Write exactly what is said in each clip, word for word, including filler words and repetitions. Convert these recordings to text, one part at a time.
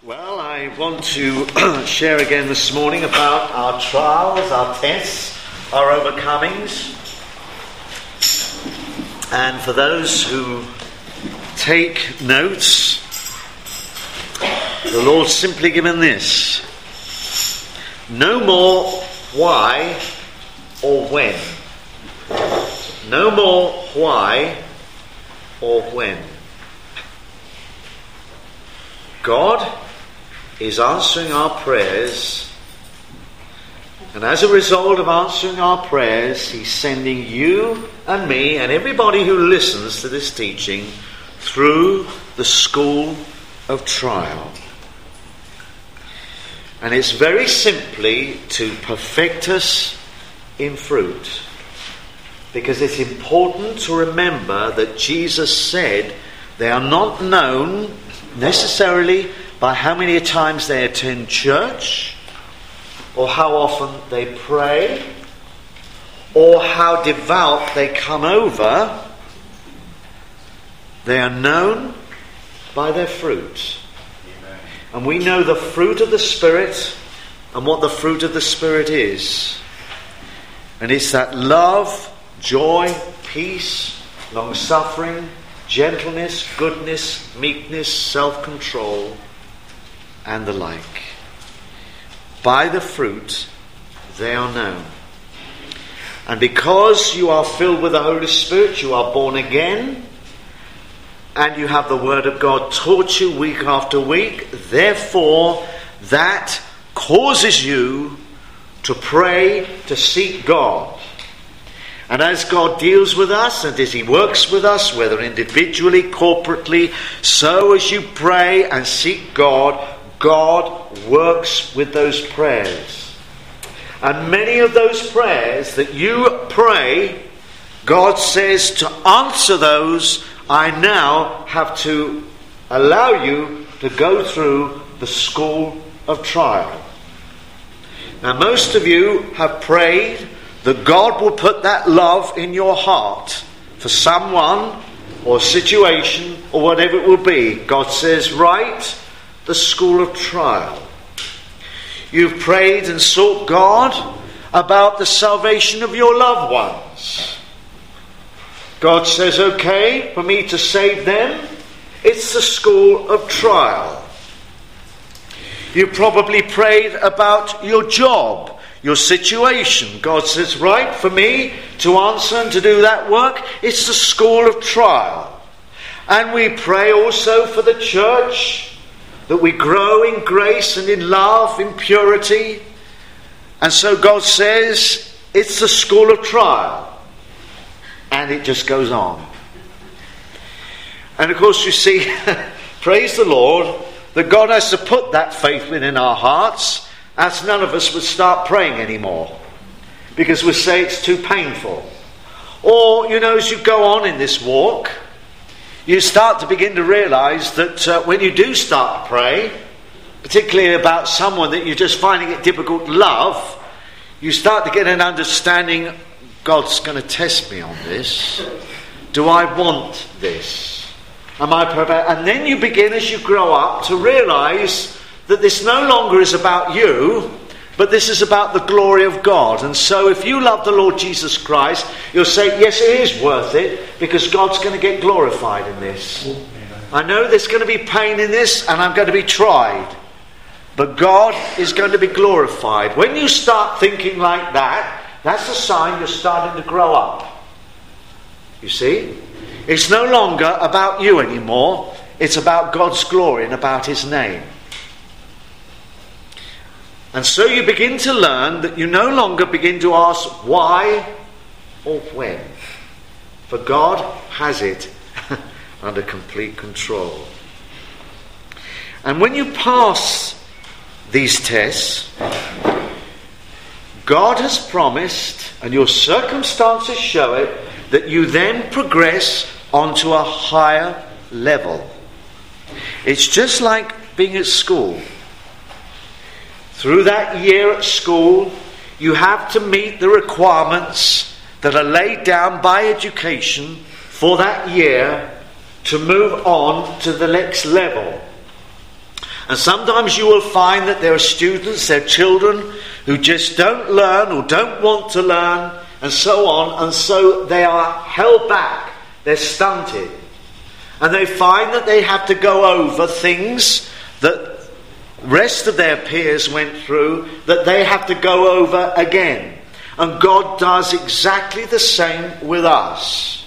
Well, I want to share again this morning about our trials, our tests, our overcomings. And for those who take notes, the Lord's simply given this: no more why or when. No more why or when. God is answering our prayers, and as a result of answering our prayers, He's sending you and me and everybody who listens to this teaching through the school of trial. And it's very simply to perfect us in fruit, because it's important to remember that Jesus said they are not known necessarily by how many times they attend church, or how often they pray, or how devout they come over. They are known by their fruit. Amen. And we know the fruit of the Spirit and what the fruit of the Spirit is. And it's that love, joy, peace, long-suffering, gentleness, goodness, meekness, self-control, and the like. By the fruit they are known. And because you are filled with the Holy Spirit, you are born again, and you have the Word of God taught you week after week, therefore that causes you to pray, to seek God. And as God deals with us and as He works with us, whether individually, corporately, so as you pray and seek God, God works with those prayers. And many of those prayers that you pray, God says to answer those, I now have to allow you to go through the school of trial. Now, most of you have prayed that God will put that love in your heart for someone or situation or whatever it will be. God says, right, the school of trial. You've prayed and sought God about the salvation of your loved ones. God says, okay, for me to save them, it's the school of trial. You probably prayed about your job, your situation. God says, right, for me to answer and to do that work, it's the school of trial. And we pray also for the church, that we grow in grace and in love, in purity. And so God says, it's the school of trial. And it just goes on. And of course, you see, praise the Lord, that God has to put that faith within our hearts, as none of us would start praying anymore, because we say it's too painful. Or, you know, as you go on in this walk, you start to begin to realise that uh, when you do start to pray, particularly about someone that you're just finding it difficult to love, you start to get an understanding, God's going to test me on this. Do I want this? Am I prepared? And then you begin, as you grow up, to realise that this no longer is about you, but this is about the glory of God. And so if you love the Lord Jesus Christ, you'll say, yes, it is worth it, because God's going to get glorified in this. I know there's going to be pain in this, and I'm going to be tried, but God is going to be glorified. When you start thinking like that, that's a sign you're starting to grow up. You see? It's no longer about you anymore. It's about God's glory and about His name. And so you begin to learn that you no longer begin to ask why or when. For God has it under complete control. And when you pass these tests, God has promised, and your circumstances show it, that you then progress onto a higher level. It's just like being at school. Through that year at school, you have to meet the requirements that are laid down by education for that year to move on to the next level. And sometimes you will find that there are students, there are children who just don't learn or don't want to learn and so on, and so they are held back, they're stunted. And they find that they have to go over things that the rest of their peers went through, that they have to go over again. And God does exactly the same with us.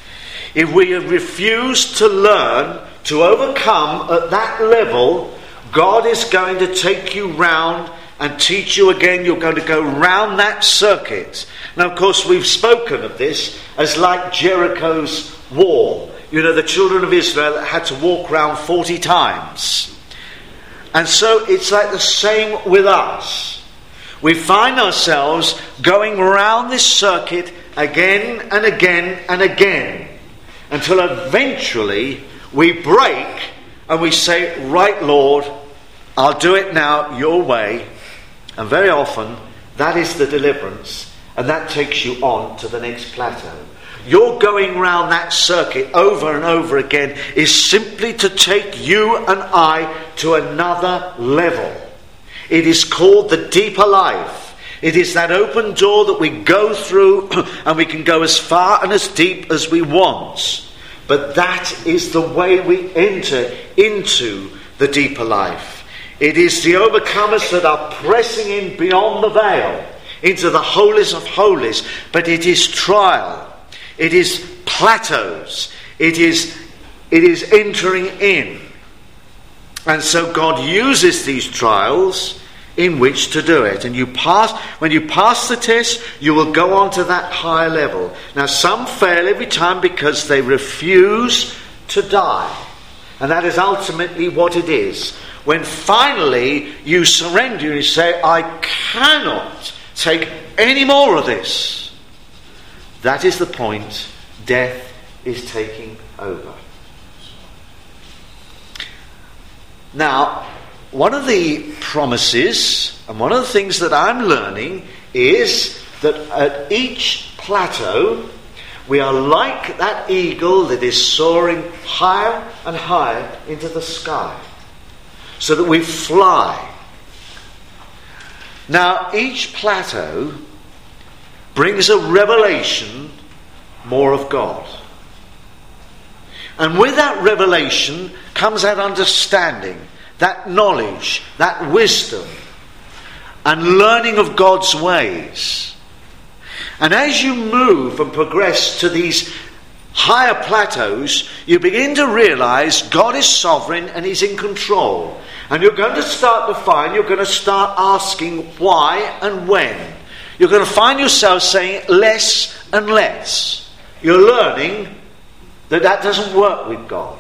If we refuse to learn, to overcome at that level, God is going to take you round and teach you again. You're going to go round that circuit. Now, of course, we've spoken of this as like Jericho's wall. You know, the children of Israel had to walk round forty times. And so it's like the same with us. We find ourselves going round this circuit again and again and again, until eventually we break and we say, right, Lord, I'll do it now your way. And very often that is the deliverance, and that takes you on to the next plateau. Your going round that circuit over and over again is simply to take you and I to another level. It is called the deeper life. It is that open door that we go through and we can go as far and as deep as we want. But that is the way we enter into the deeper life. It is the overcomers that are pressing in beyond the veil into the holies of holies. But it is trial. It is plateaus. It is, it is entering in. And so God uses these trials in which to do it. And you pass, when you pass the test, you will go on to that higher level. Now, some fail every time because they refuse to die. And that is ultimately what it is. When finally you surrender and you say, I cannot take any more of this, that is the point. Death is taking over. Now, one of the promises and one of the things that I'm learning is that at each plateau we are like that eagle that is soaring higher and higher into the sky, so that we fly. Now, each plateau brings a revelation more of God. And with that revelation comes that understanding, that knowledge, that wisdom, and learning of God's ways. And as you move and progress to these higher plateaus, you begin to realize God is sovereign and He's in control. And you're going to start to find, you're going to start asking why and when. You're going to find yourself saying less and less. You're learning that that doesn't work with God.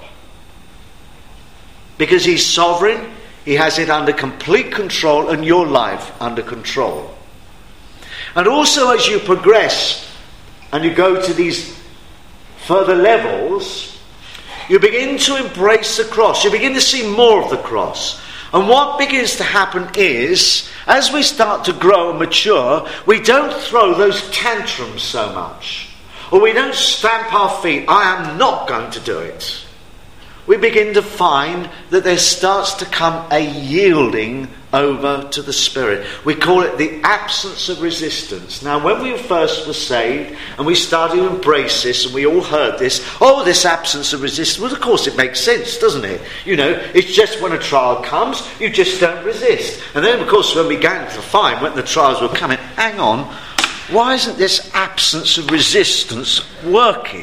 Because He's sovereign, He has it under complete control, and your life under control. And also as you progress and you go to these further levels, you begin to embrace the cross. You begin to see more of the cross. And what begins to happen is, as we start to grow and mature, we don't throw those tantrums so much. Or we don't stamp our feet, I am not going to do it. We begin to find that there starts to come a yielding over to the Spirit. We call it the absence of resistance. Now, when we first were saved and we started to embrace this, and we all heard this, oh, this absence of resistance, well, of course it makes sense, doesn't it? You know, it's just when a trial comes, you just don't resist. And then, of course, when we began to find when the trials were coming, hang on, why isn't this absence of resistance working?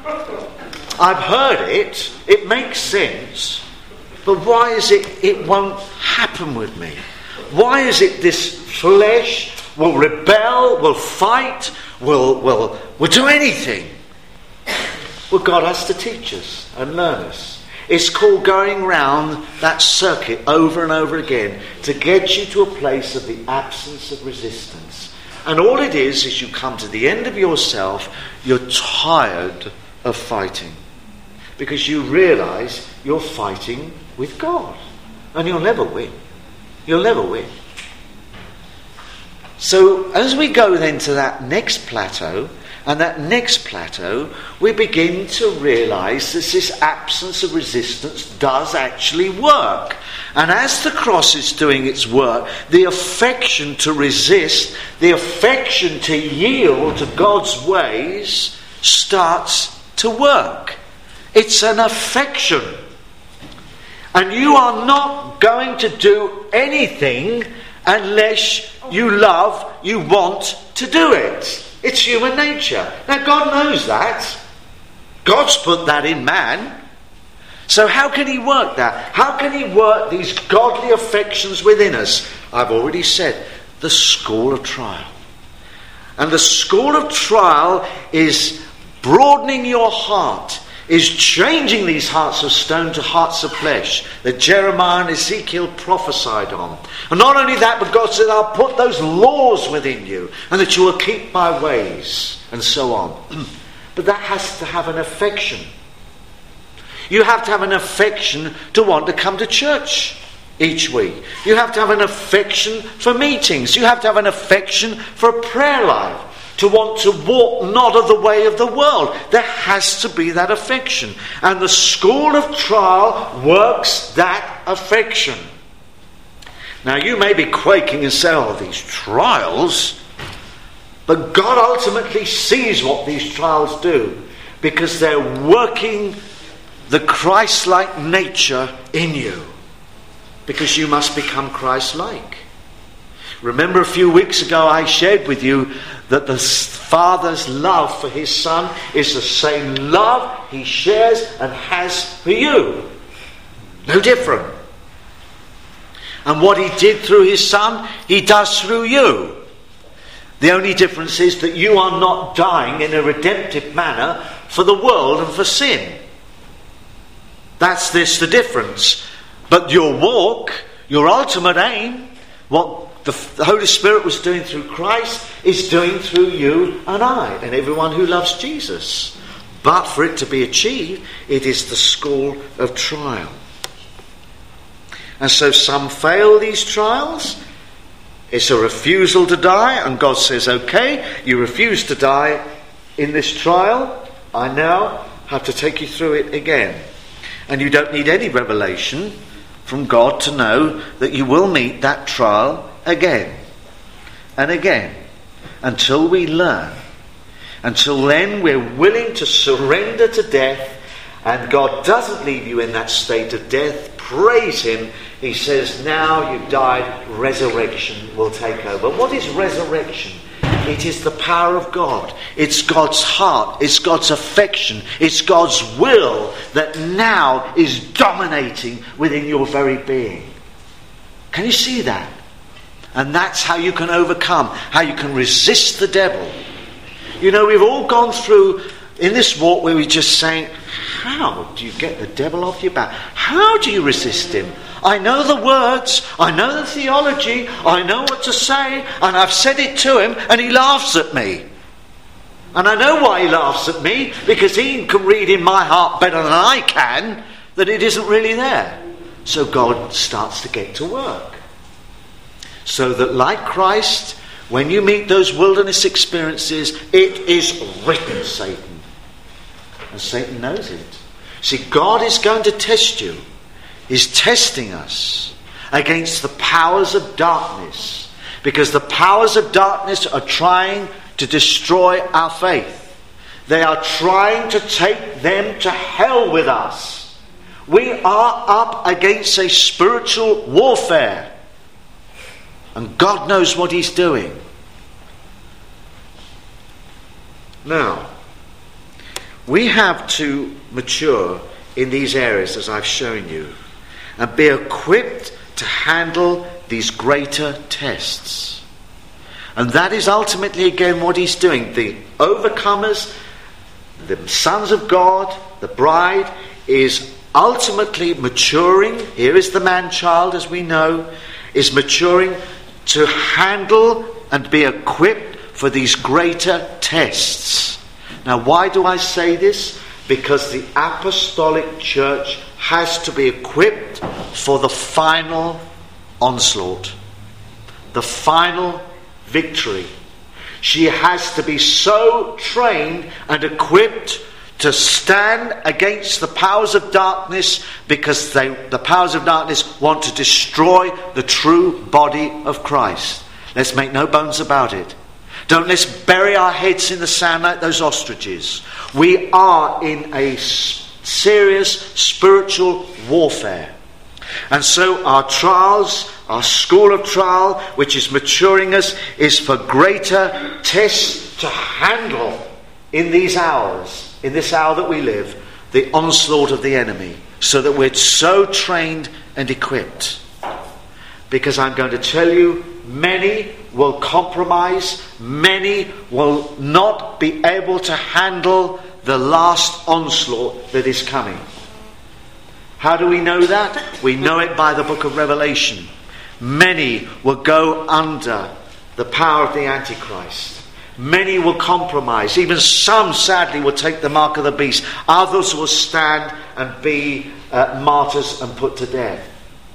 I've heard it, it makes sense, but why is it it won't happen with me? Why is it this flesh will rebel, will fight, will, will, will do anything? Well, God has to teach us and learn us. It's called going round that circuit over and over again to get you to a place of the absence of resistance. And all it is, is you come to the end of yourself, you're tired of fighting. Because you realise you're fighting with God. And you'll never win. You'll never win. So as we go then to that next plateau, And that next plateau, we begin to realise that this absence of resistance does actually work. And as the cross is doing its work, the affection to resist, the affection to yield to God's ways starts to work. It's an affection. And you are not going to do anything unless you love, you want to do it. It's human nature. Now God knows that. God's put that in man. So how can he work that? How can he work these godly affections within us? I've already said, the school of trial. And the school of trial is broadening your heart, is changing these hearts of stone to hearts of flesh that Jeremiah and Ezekiel prophesied on. And not only that, but God said, I'll put those laws within you and that you will keep my ways, and so on. But that has to have an affection. You have to have an affection to want to come to church each week. You have to have an affection for meetings. You have to have an affection for a prayer life. To want to walk not of the way of the world. There has to be that affection. And the school of trial works that affection. Now you may be quaking and say, oh, these trials. But God ultimately sees what these trials do. Because they're working the Christ-like nature in you. Because you must become Christ-like. Remember a few weeks ago I shared with you that the Father's love for his Son is the same love he shares and has for you. No different. And what he did through his Son, he does through you. The only difference is that you are not dying in a redemptive manner for the world and for sin. That's this the difference. But your walk, your ultimate aim, what the Holy Spirit was doing through Christ is doing through you and I and everyone who loves Jesus. But for it to be achieved, it is the school of trial. And so some fail these trials. It's a refusal to die, and God says, okay, you refuse to die in this trial. I now have to take you through it again. And you don't need any revelation from God to know that you will meet that trial again and again until we learn. Until then we're willing to surrender to death, and God doesn't leave you in that state of death. Praise him. He says, now you've died, resurrection will take over. What is resurrection? It is the power of God. It's God's heart. It's God's affection. It's God's will that now is dominating within your very being. Can you see that? And that's how you can overcome, how you can resist the devil. You know, we've all gone through in this walk where we're just saying, how do you get the devil off your back? How do you resist him? I know the words, I know the theology, I know what to say, and I've said it to him, and he laughs at me. And I know why he laughs at me, because he can read in my heart better than I can that it isn't really there. So God starts to get to work. So that like Christ, when you meet those wilderness experiences, it is written, Satan. And Satan knows it. See, God is going to test you. He's testing us against the powers of darkness. Because the powers of darkness are trying to destroy our faith. They are trying to take them to hell with us. We are up against a spiritual warfare. And God knows what he's doing. Now, we have to mature in these areas as I've shown you and be equipped to handle these greater tests. And that is ultimately again what he's doing. The overcomers, the sons of God, the bride, is ultimately maturing. Here is the man-child, as we know, is maturing to handle and be equipped for these greater tests. Now, why do I say this? Because the apostolic church has to be equipped for the final onslaught, the final victory. She has to be so trained and equipped to stand against the powers of darkness, because they, the powers of darkness want to destroy the true body of Christ. Let's make no bones about it. Don't let's bury our heads in the sand like those ostriches. We are in a serious spiritual warfare. And so our trials, our school of trial, which is maturing us, is for greater tests to handle in these hours, in this hour that we live, the onslaught of the enemy, so that we're so trained and equipped. Because I'm going to tell you, many will compromise, many will not be able to handle the last onslaught that is coming. How do we know that? We know it by the book of Revelation. Many will go under the power of the Antichrist. Many will compromise. Even some, sadly, will take the mark of the beast. Others will stand and be uh, martyrs and put to death.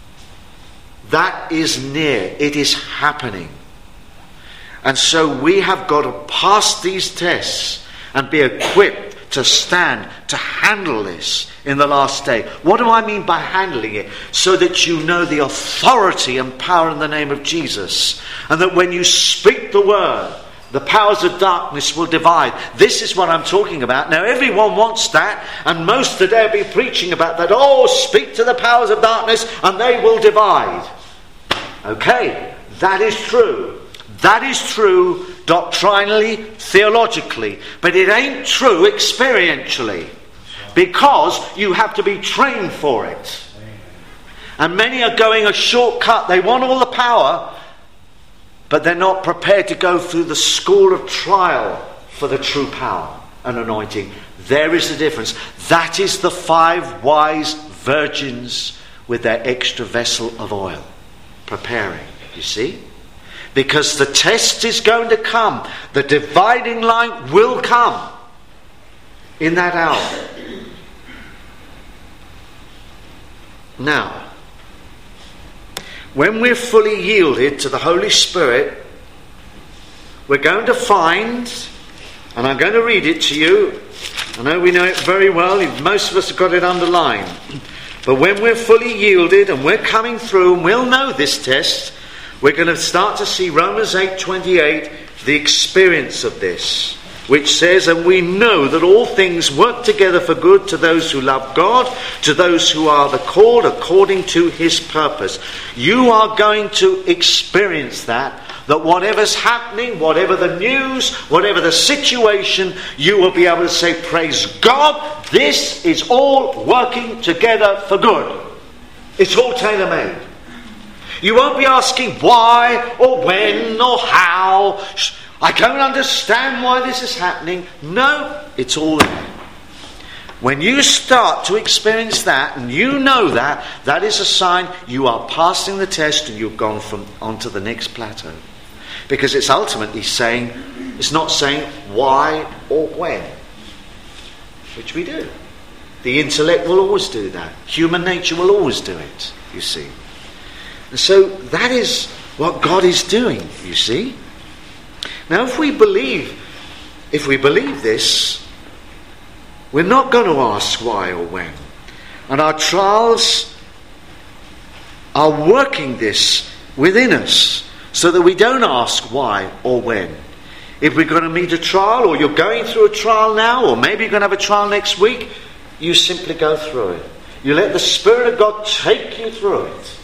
That is near. It is happening. And so we have got to pass these tests and be equipped to stand, to handle this in the last day. What do I mean by handling it? So that you know the authority and power in the name of Jesus. And that when you speak the word, the powers of darkness will divide. This is what I'm talking about. Now everyone wants that, and most today will be preaching about that. Oh, speak to the powers of darkness and they will divide. Okay, that is true. That is true doctrinally, theologically, but it ain't true experientially, because you have to be trained for it. And many are going a shortcut. They want all the power, but they're not prepared to go through the school of trial for the true power and anointing. There is the difference. That is the five wise virgins with their extra vessel of oil preparing, you see? Because the test is going to come. The dividing line will come in that hour. Now, when we're fully yielded to the Holy Spirit, we're going to find, and I'm going to read it to you. I know we know it very well. Most of us have got it underlined. But when we're fully yielded and we're coming through, and we'll know this test, we're going to start to see Romans eight twenty-eight, the experience of this, which says, and we know that all things work together for good to those who love God, to those who are the called according to his purpose. You are going to experience that, that whatever's happening, whatever the news, whatever the situation, you will be able to say, praise God, this is all working together for good. It's all tailor-made. You won't be asking why or when or how. I don't understand why this is happening. No, it's all there. When you start to experience that, and you know that, that is a sign you are passing the test and you've gone from on to the next plateau. Because it's ultimately saying, it's not saying why or when, which we do. The intellect will always do that. Human nature will always do it, you see. And so that is what God is doing, you see. Now if we believe, if we believe this, we're not going to ask why or when. And our trials are working this within us so that we don't ask why or when. If we're going to meet a trial, or you're going through a trial now, or maybe you're going to have a trial next week, you simply go through it. You let the Spirit of God take you through it.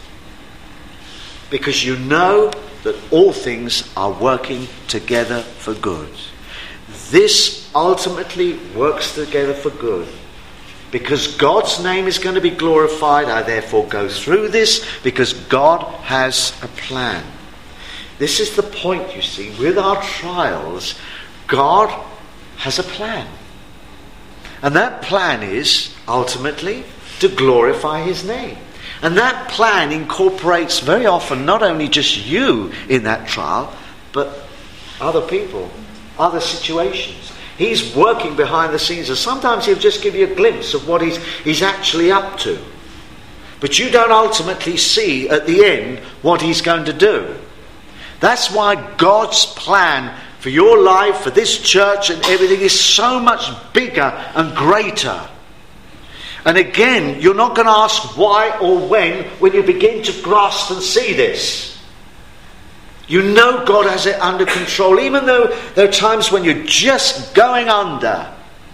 Because you know that all things are working together for good. This ultimately works together for good. Because God's name is going to be glorified, I therefore go through this, because God has a plan. This is the point, you see. With our trials, God has a plan. And that plan is, ultimately, to glorify his name. And that plan incorporates very often not only just you in that trial, but other people, other situations. He's working behind the scenes, and sometimes he'll just give you a glimpse of what he's, he's actually up to. But you don't ultimately see at the end what he's going to do. That's why God's plan for your life, for this church and everything is so much bigger and greater. And again, you're not going to ask why or when when you begin to grasp and see this. You know God has it under control, even though there are times when you're just going under.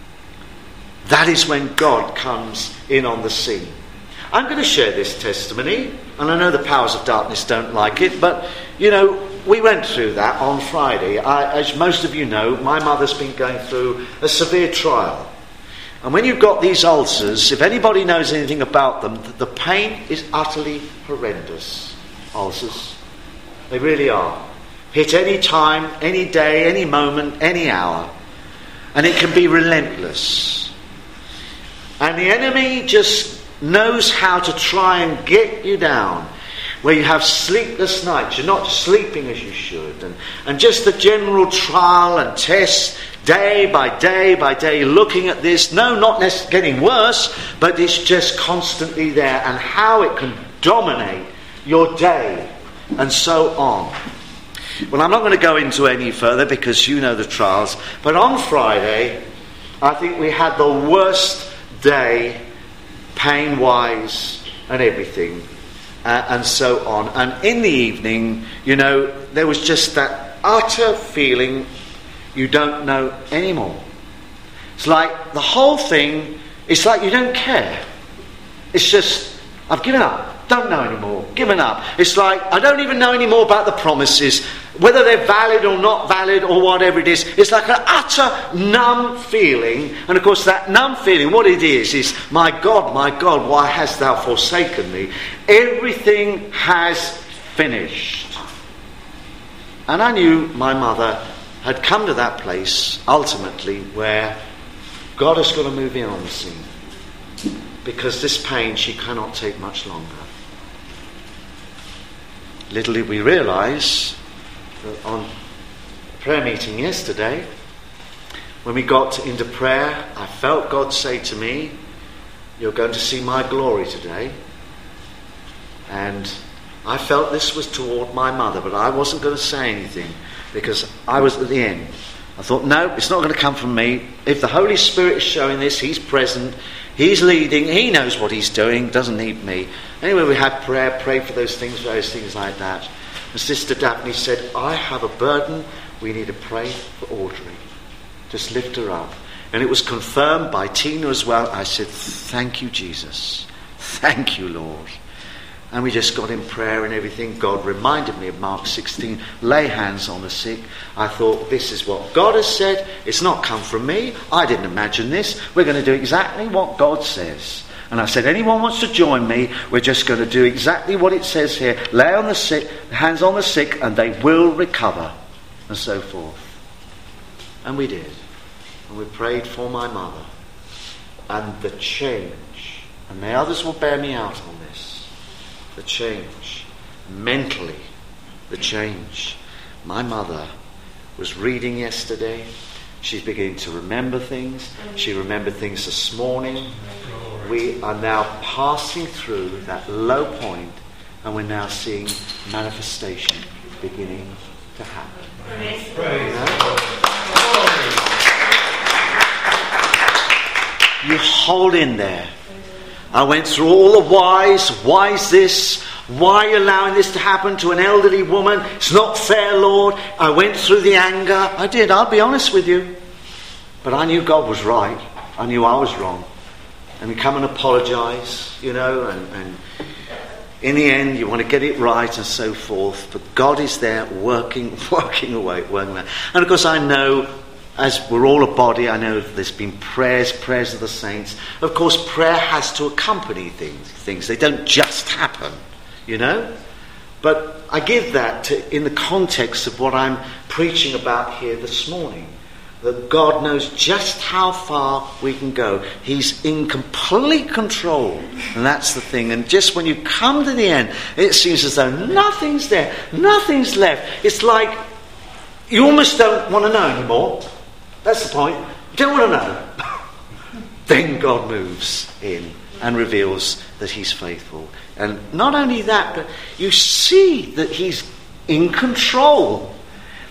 That is when God comes in on the scene. I'm going to share this testimony, and I know the powers of darkness don't like it, but, you know, we went through that on Friday. I, as most of you know, my mother's been going through a severe trial. And when you've got these ulcers, if anybody knows anything about them, the pain is utterly horrendous. Ulcers. They really are. Hit any time, any day, any moment, any hour. And it can be relentless. And the enemy just knows how to try and get you down, where you have sleepless nights, you're not sleeping as you should, and, and just the general trial and test, day by day by day, looking at this, no, not necessarily getting worse, but it's just constantly there, and how it can dominate your day, and so on. Well, I'm not going to go into any further because you know the trials, but on Friday, I think we had the worst day, pain-wise and everything, uh, and so on. And in the evening, you know, there was just that utter feeling you don't know anymore. It's like the whole thing, it's like you don't care. It's just, I've given up. Don't know anymore. Given up. It's like, I don't even know anymore about the promises, whether they're valid or not valid or whatever it is. It's like an utter numb feeling. And of course that numb feeling, what it is, is, my God, my God, why hast thou forsaken me? Everything has finished. And I knew my mother had come to that place, ultimately, where God has got to move in on the scene. Because this pain she cannot take much longer. Little did we realise that on a prayer meeting yesterday, when we got into prayer, I felt God say to me, you're going to see my glory today. And I felt this was toward my mother, but I wasn't going to say anything because I was at the end. I thought, no, it's not going to come from me. If the Holy Spirit is showing this, he's present, he's leading, he knows what he's doing, doesn't need me. Anyway, we had prayer, pray for those things, various things like that. And Sister Daphne said, I have a burden, we need to pray for Audrey. Just lift her up. And it was confirmed by Tina as well. I said, thank you, Jesus. Thank you, Lord. And we just got in prayer and everything. God reminded me of Mark sixteen, lay hands on the sick. I thought, this is what God has said. It's not come from me. I didn't imagine this. We're going to do exactly what God says. And I said, anyone wants to join me, we're just going to do exactly what it says here. Lay on the sick, hands on the sick, and they will recover. And so forth. And we did. And we prayed for my mother. And the change, and the others will bear me out on this. The change, mentally, the change. My mother was reading yesterday. She's beginning to remember things. She remembered things this morning. We are now passing through that low point, and we're now seeing manifestation beginning to happen. Praise you know? You hold in there. I went through all the whys. Why is this? Why are you allowing this to happen to an elderly woman? It's not fair, Lord. I went through the anger. I did, I'll be honest with you. But I knew God was right. I knew I was wrong. And we come and apologise, you know, and, and in the end you want to get it right and so forth. But God is there working, working away, working away. And of course I know, as we're all a body, I know there's been prayers, prayers of the saints. Of course, prayer has to accompany things. Things they don't just happen, you know. But I give that to, in the context of what I'm preaching about here this morning. That God knows just how far we can go. He's in complete control. And that's the thing. And just when you come to the end, it seems as though nothing's there. Nothing's left. It's like you almost don't want to know anymore. That's the point. You don't want to know. Then God moves in and reveals that he's faithful. And not only that, but you see that he's in control.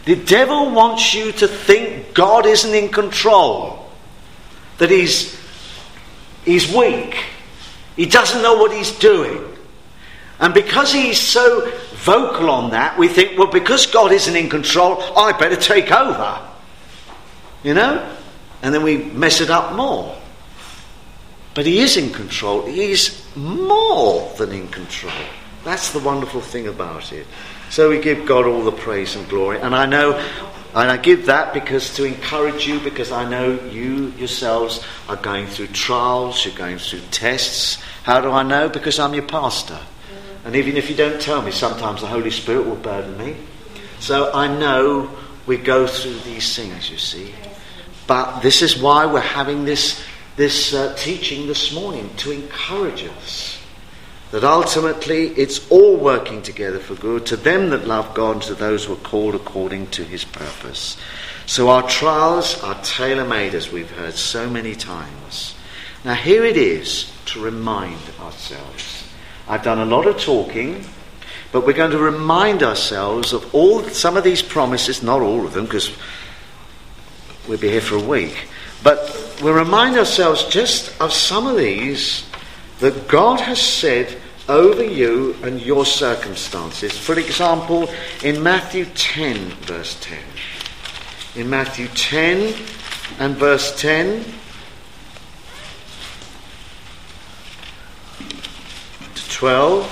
The devil wants you to think God isn't in control, that he's, he's weak, he doesn't know what he's doing. And because he's so vocal on that, we think, well, because God isn't in control, I better take over. You know? And then we mess it up more. But he is in control. He's more than in control. That's the wonderful thing about it. So we give God all the praise and glory. And I know, and I give that because to encourage you, because I know you yourselves are going through trials, you're going through tests. How do I know? Because I'm your pastor. And even if you don't tell me, sometimes the Holy Spirit will burden me. So I know we go through these things, you see. But this is why we're having this, this uh, teaching this morning, to encourage us. That ultimately it's all working together for good to them that love God and to those who are called according to his purpose. So our trials are tailor-made, as we've heard so many times. Now here it is to remind ourselves. I've done a lot of talking, but we're going to remind ourselves of all some of these promises, not all of them, because we'll be here for a week. But we'll remind ourselves just of some of these that God has said over you and your circumstances. For example, in Matthew ten, verse ten. In Matthew ten and verse ten... twelve.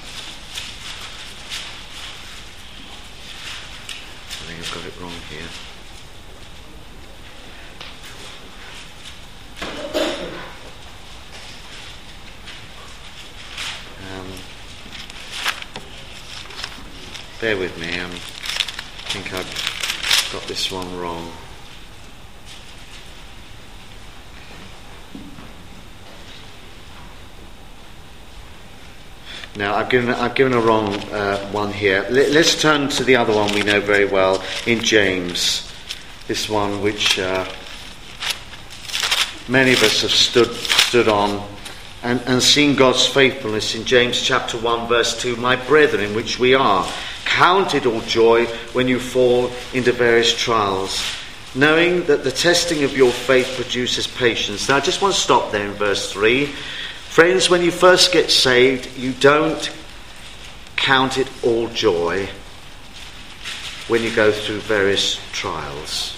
I think I've got it wrong here. Um, bear with me. Um, I think I've got this one wrong. Now, I've given, I've given a wrong uh, one here. Let, let's turn to the other one we know very well, in James. This one which uh, many of us have stood stood on and, and seen God's faithfulness in James chapter one, verse two. My brethren, in which we are, count it all joy when you fall into various trials, knowing that the testing of your faith produces patience. Now, I just want to stop there in verse three. Friends, when you first get saved, you don't count it all joy when you go through various trials.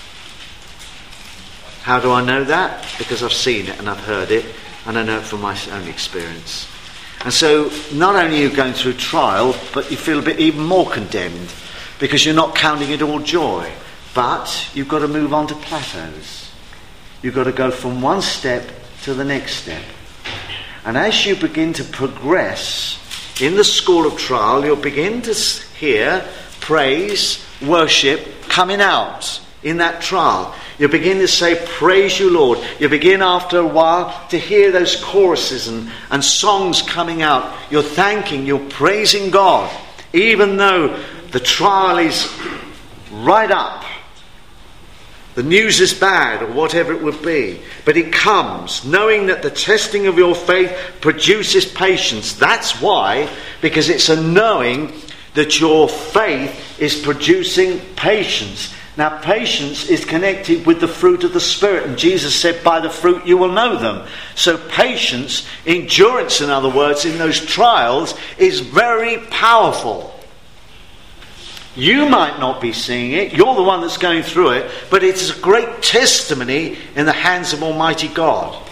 How do I know that? Because I've seen it and I've heard it, and I know it from my own experience. And so not only are you going through trial, but you feel a bit even more condemned because you're not counting it all joy. But you've got to move on to plateaus. You've got to go from one step to the next step. And as you begin to progress in the school of trial, you'll begin to hear praise, worship coming out in that trial. You begin to say, praise you, Lord. You begin after a while to hear those choruses and, and songs coming out. You're thanking, you're praising God, even though the trial is right up. The news is bad, or whatever it would be. But it comes, knowing that the testing of your faith produces patience. That's why, because it's a knowing that your faith is producing patience. Now, patience is connected with the fruit of the Spirit. And Jesus said, by the fruit you will know them. So patience, endurance in other words, in those trials is very powerful. You might not be seeing it, you're the one that's going through it, but it is a great testimony in the hands of Almighty God.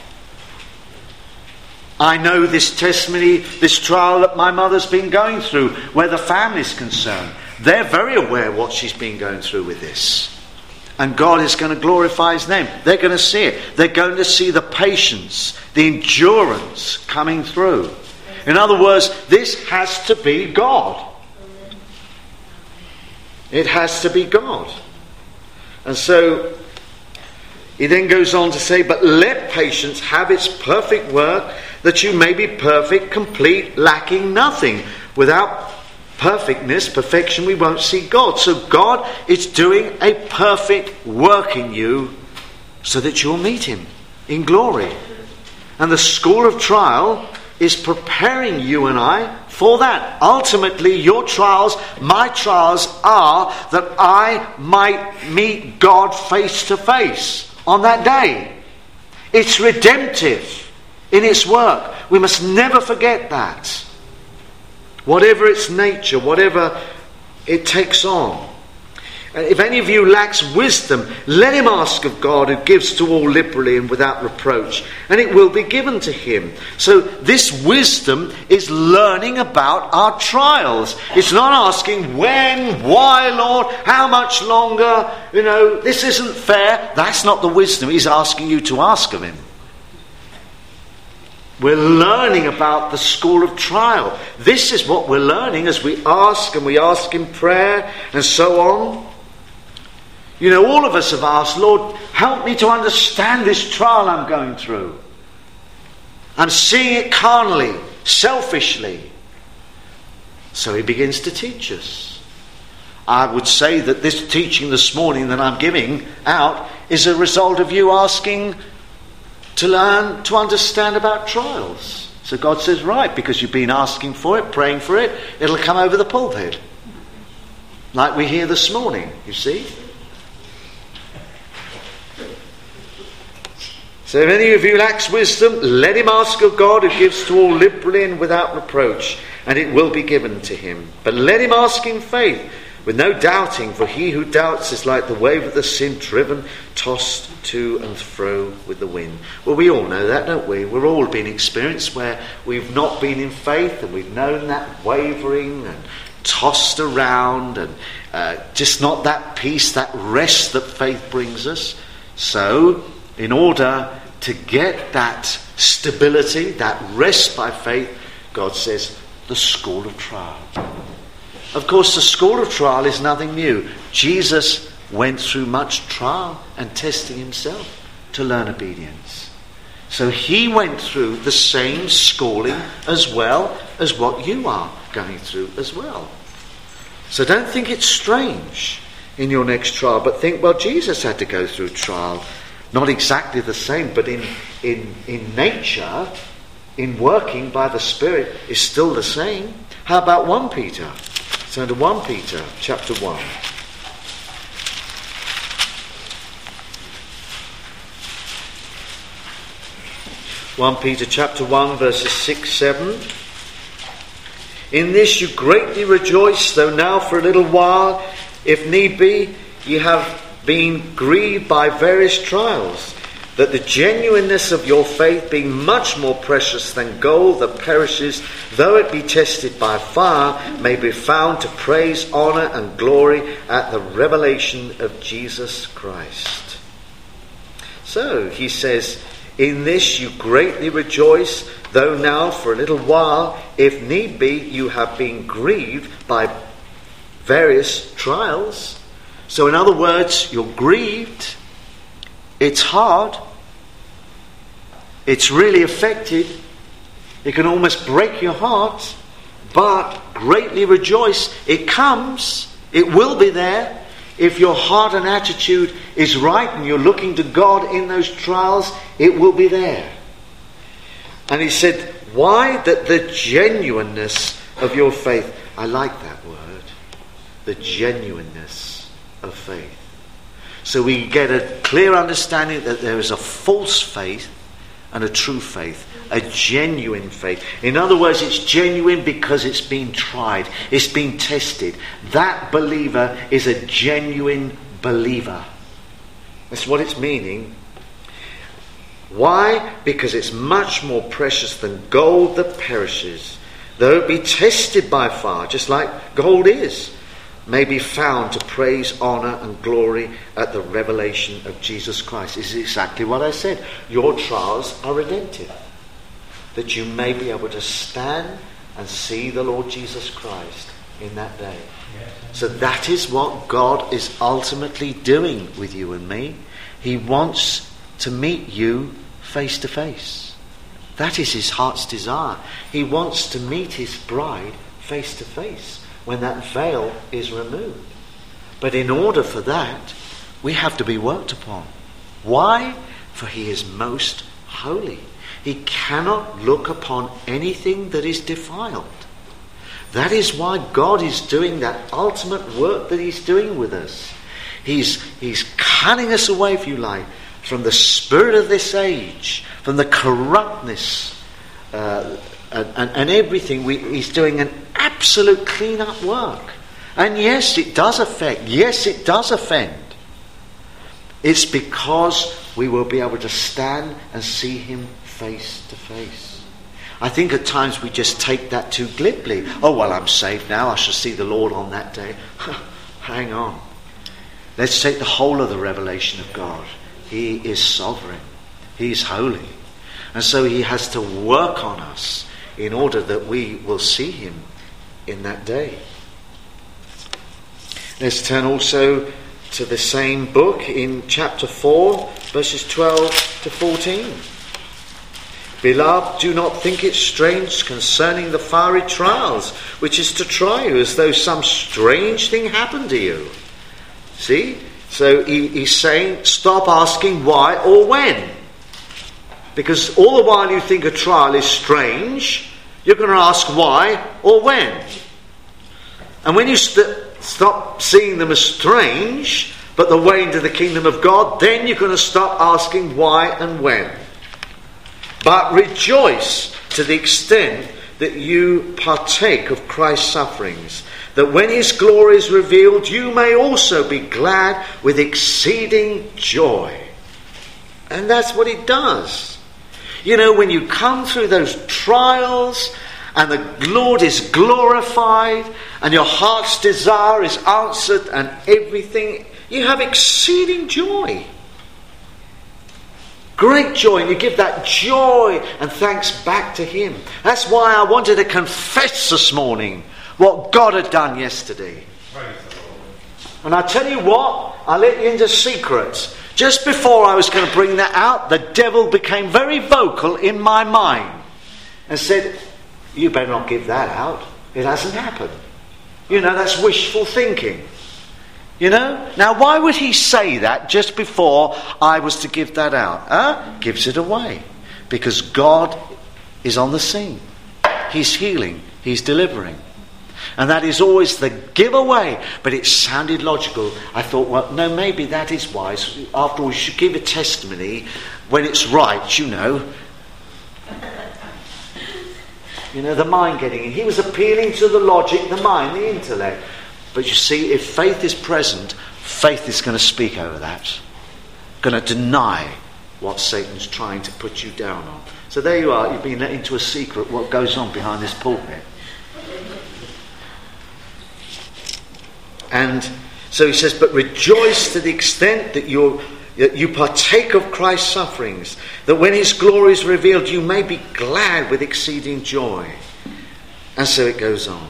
I know this testimony, this trial that my mother's been going through, where the family's concerned. They're very aware what she's been going through with this. And God is going to glorify his name. They're going to see it. They're going to see the patience, the endurance coming through. In other words, this has to be God. It has to be God. And so he then goes on to say, but let patience have its perfect work, that you may be perfect, complete, lacking nothing. Without perfectness, perfection, we won't see God. So God is doing a perfect work in you so that you'll meet him in glory. And the school of trial is preparing you and I for that. Ultimately, your trials, my trials, are that I might meet God face to face on that day. It's redemptive in its work. We must never forget that. Whatever its nature, whatever it takes on. And if any of you lacks wisdom, let him ask of God, who gives to all liberally and without reproach, and it will be given to him. So this wisdom is learning about our trials. It's not asking when, why, Lord, how much longer, you know, this isn't fair. That's not the wisdom he's asking you to ask of him. We're learning about the school of trial. This is what we're learning as we ask, and we ask in prayer and so on. You know, all of us have asked, Lord, help me to understand this trial I'm going through. I'm seeing it carnally, selfishly. So he begins to teach us. I would say that this teaching this morning that I'm giving out is a result of you asking to learn to understand about trials. So God says, right, because you've been asking for it, praying for it, it'll come over the pulpit. Like we hear this morning, you see. So if any of you lacks wisdom, let him ask of God, who gives to all liberally and without reproach, and it will be given to him. But let him ask in faith, with no doubting, for he who doubts is like the wave of the sea, driven, tossed to and fro with the wind. Well, we all know that, don't we? We've all been experienced where we've not been in faith, and we've known that wavering and tossed around, and uh, just not that peace, that rest that faith brings us. So, in order to get that stability, that rest by faith, God says, the school of trial. Of course, the school of trial is nothing new. Jesus went through much trial and testing himself to learn obedience. So he went through the same schooling as well as what you are going through as well. So don't think it's strange in your next trial, but think, well, Jesus had to go through trial. Not exactly the same, but in, in, in nature, in working by the Spirit, is still the same. How about First Peter? So to First Peter chapter one. First Peter chapter one, verses six, seven. In this you greatly rejoice, though now for a little while, if need be, you have been grieved by various trials, that the genuineness of your faith, being much more precious than gold that perishes, though it be tested by fire, may be found to praise, honour and glory at the revelation of Jesus Christ. So he says, in this you greatly rejoice, though now for a little while, if need be, you have been grieved by various trials. So in other words, you're grieved, it's hard, it's really affected, it can almost break your heart, but greatly rejoice. It comes, it will be there. If your heart and attitude is right and you're looking to God in those trials, it will be there. And he said, why? That the genuineness of your faith. I like that word, the genuineness of faith. So we get a clear understanding that there is a false faith and a true faith, a genuine faith. In other words, it's genuine because it's been tried, it's been tested. That believer is a genuine believer. That's what it's meaning. Why? Because it's much more precious than gold that perishes, though it be tested by fire, just like gold is, may be found to praise, honour and glory at the revelation of Jesus Christ. This is exactly what I said. Your trials are redemptive, that you may be able to stand and see the Lord Jesus Christ in that day. So that is what God is ultimately doing with you and me. He wants to meet you face to face. That is his heart's desire. He wants to meet his bride face to face when that veil is removed. But in order for that, we have to be worked upon. Why? For he is most holy. He cannot look upon anything that is defiled. That is why God is doing that ultimate work that he's doing with us. He's, he's cutting us away, if you like, from the spirit of this age, from the corruptness uh, and, and, and everything. We, he's doing an absolute clean-up work. And yes, it does affect. Yes, it does offend. It's because we will be able to stand and see him face to face. I think at times we just take that too glibly. Oh, well, I'm saved now. I shall see the Lord on that day. Hang on. Let's take the whole of the revelation of God. He is sovereign. He is holy. And so he has to work on us in order that we will see him in that day. Let's turn also to the same book in chapter four, verses twelve to fourteen. Beloved, do not think it strange concerning the fiery trials, which is to try you, as though some strange thing happened to you. See? So he, he's saying, stop asking why or when. Because all the while you think a trial is strange, you're going to ask why or when. And when you st- stop seeing them as strange, but the way into the kingdom of God, then you're going to stop asking why and when. But rejoice to the extent that you partake of Christ's sufferings, that when his glory is revealed, you may also be glad with exceeding joy. And that's what it does. You know, when you come through those trials and the Lord is glorified and your heart's desire is answered and everything, you have exceeding joy. Great joy, and you give that joy and thanks back to him. That's why I wanted to confess this morning what God had done yesterday. And I tell you what, I let you into secrets. Just before I was going to bring that out, the devil became very vocal in my mind and said, you better not give that out. It hasn't happened. You know, that's wishful thinking. You know? Now, why would he say that just before I was to give that out? Huh? Gives it away. Because God is on the scene. He's healing. He's delivering. And that is always the giveaway. But it sounded logical. I thought, well, no, maybe that is wise. After all, you should give a testimony when it's right, you know. You know, the mind getting in. He was appealing to the logic, the mind, the intellect. But you see, if faith is present, faith is going to speak over that. Going to deny what Satan's trying to put you down on. So there you are, you've been let into a secret what goes on behind this pulpit. And so he says, but rejoice to the extent that you're, that you partake of Christ's sufferings, that when his glory is revealed, you may be glad with exceeding joy. And so it goes on.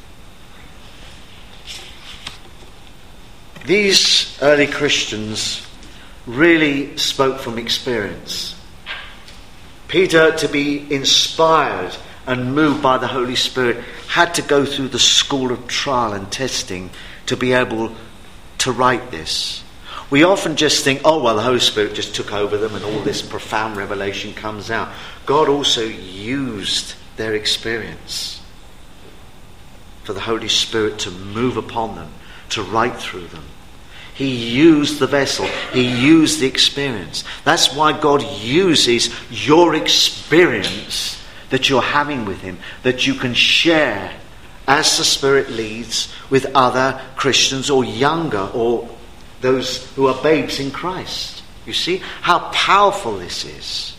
These early Christians really spoke from experience. Peter, to be inspired and moved by the Holy Spirit, had to go through the school of trial and testing to be able to write this. We often just think, oh, well, the Holy Spirit just took over them and all this profound revelation comes out. God also used their experience for the Holy Spirit to move upon them, to write through them. He used the vessel. He used the experience. That's why God uses your experience that you're having with him, that you can share as the Spirit leads with other Christians or younger or those who are babes in Christ. You see how powerful this is.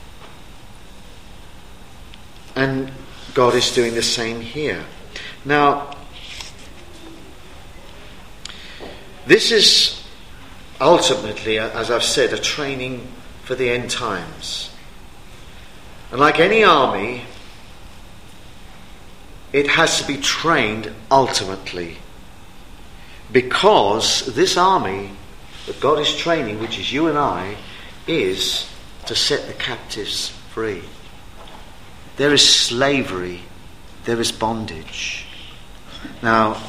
And God is doing the same here. Now, this is ultimately, as I've said, a training for the end times. And like any army, it has to be trained ultimately. Because this army that God is training, which is you and I, is to set the captives free. There is slavery. There is bondage. Now,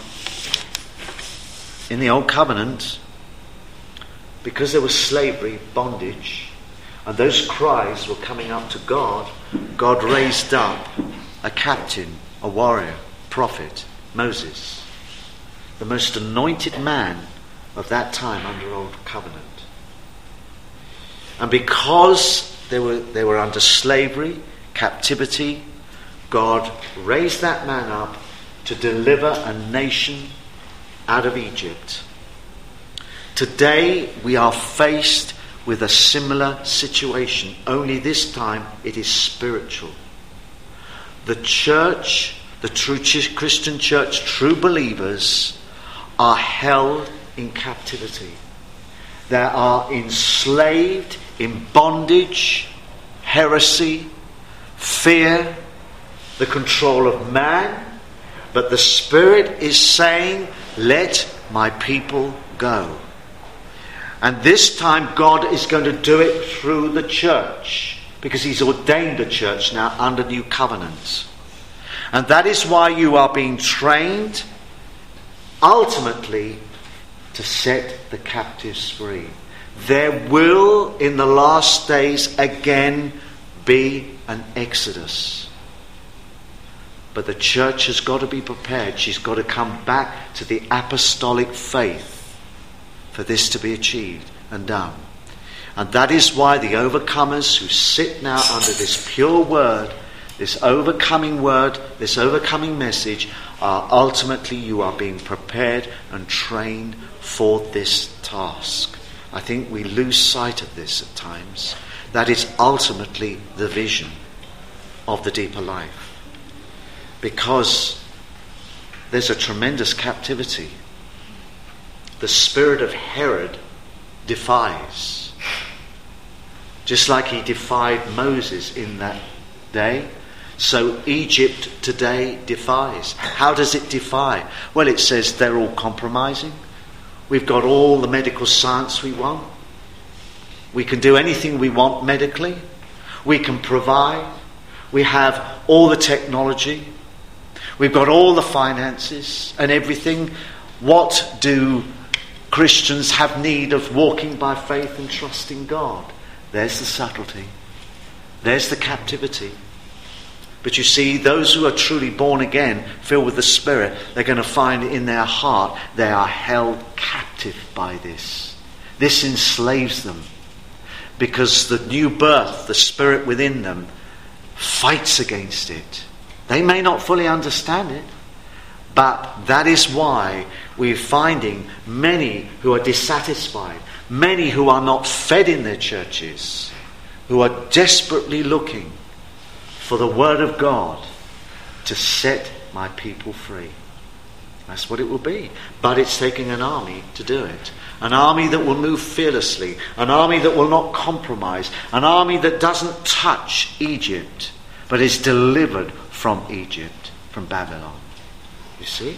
in the Old Covenant, because there was slavery, bondage, and those cries were coming up to God, God raised up a captain, a warrior, prophet, Moses, the most anointed man of that time under Old Covenant. And because they were, they were under slavery, captivity, God raised that man up to deliver a nation out of Egypt. Today we are faced with a similar situation, only this time it is spiritual. The church, the true Christian church, true believers are held in captivity. They are enslaved in bondage, heresy, fear, the control of man. But the Spirit is saying, let my people go. And this time God is going to do it through the church, because he's ordained the church now under new covenant. And that is why you are being trained ultimately to set the captives free. There will in the last days again be an exodus. But the church has got to be prepared. She's got to come back to the apostolic faith for this to be achieved and done. And that is why the overcomers who sit now under this pure word, this overcoming word, this overcoming message, are ultimately, you are being prepared and trained for this task. I think we lose sight of this at times. That is ultimately the vision of the deeper life. Because there's a tremendous captivity. The spirit of Herod defies. Just like he defied Moses in that day, so Egypt today defies. How does it defy? Well, it says they're all compromising. We've got all the medical science we want. We can do anything we want medically. We can provide. We have all the technology. We've got all the finances and everything. What do Christians have need of? Walking by faith and trusting God. There's the subtlety. There's the captivity. But you see, those who are truly born again, filled with the Spirit, they're going to find in their heart they are held captive by this. This enslaves them. Because the new birth, the Spirit within them, fights against it. They may not fully understand it, but that is why we're finding many who are dissatisfied, many who are not fed in their churches, who are desperately looking for the word of God to set my people free. That's what it will be. But it's taking an army to do it. An army that will move fearlessly. An army that will not compromise. An army that doesn't touch Egypt, but is delivered from Egypt, from Babylon. You see?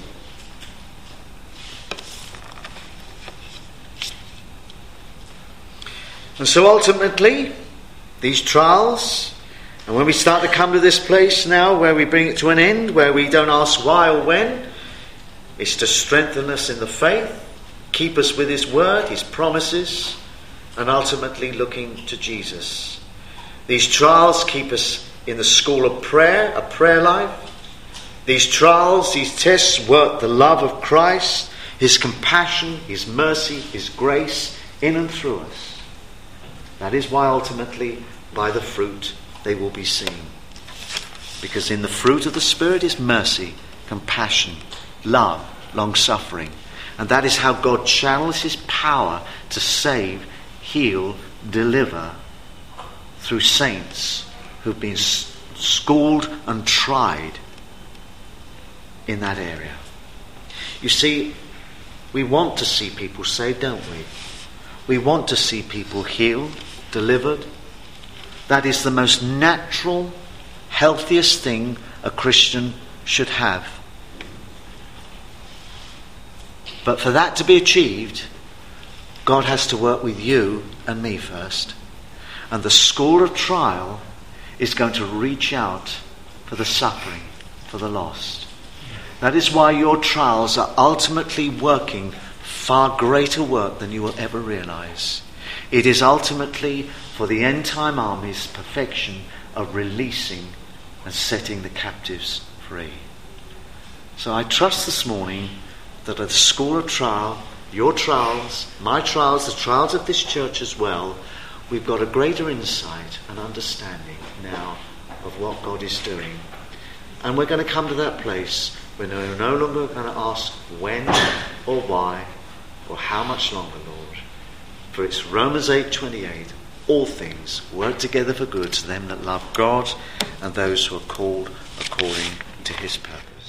And so ultimately, these trials, and when we start to come to this place now where we bring it to an end, where we don't ask why or when, it's to strengthen us in the faith, keep us with his word, his promises, and ultimately looking to Jesus. These trials keep us in the school of prayer, a prayer life. These trials, these tests work the love of Christ, his compassion, his mercy, his grace in and through us. That is why ultimately by the fruit they will be seen. Because in the fruit of the Spirit is mercy, compassion, love, long-suffering. And that is how God channels his power to save, heal, deliver through saints who've been schooled and tried in that area. You see, we want to see people saved, don't we? We want to see people healed, delivered. That is the most natural, healthiest thing a Christian should have. But for that to be achieved, God has to work with you and me first. And the school of trial is going to reach out for the suffering, for the lost. That is why your trials are ultimately working far greater work than you will ever realize. It is ultimately for the end time army's perfection of releasing and setting the captives free. So I trust this morning that at the school of trial, your trials, my trials, the trials of this church as well, we've got a greater insight and understanding now of what God is doing. And we're going to come to that place where we're no longer going to ask when or why or how much longer, Lord. For it's Romans eight twenty-eight. All things work together for good to them that love God and those who are called according to his purpose.